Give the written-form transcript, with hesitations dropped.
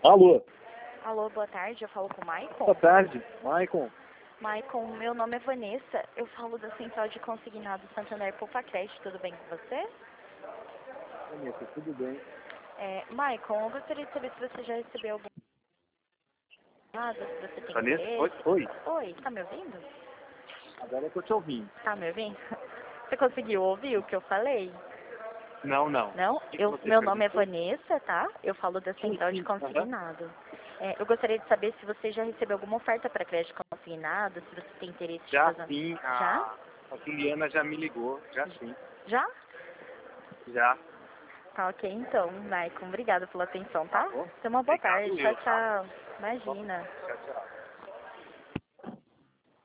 Alô, Alô, boa tarde, eu falo com o Maicon. boa tarde, Maicon. Maicon, meu nome é Vanessa, eu falo da Central de Consignado Santander Poupa-Crédito, tudo bem com você? Vanessa, tudo bem? Maicon, eu gostaria de saber se você já recebeu algum se você tem Vanessa, interesse. oi. Oi, tá me ouvindo? Agora eu tô te ouvindo. Tá me ouvindo? Você conseguiu ouvir o que eu falei? Não, não. Não? O que você Meu nome é perguntou? Vanessa, tá? Eu falo da Sim, Central de sim. Consignado. Eu gostaria de saber se você já recebeu alguma oferta para crédito consignado, se você tem interesse de Já fazer... sim, Já? a Juliana já me ligou, já sim. Já? Já. Tá ok, então, Maicon. Obrigada pela atenção, Tá tá? bom? Tenha uma boa Obrigado tarde. Tchau, eu, tá? tchau. Imagina. Tchau.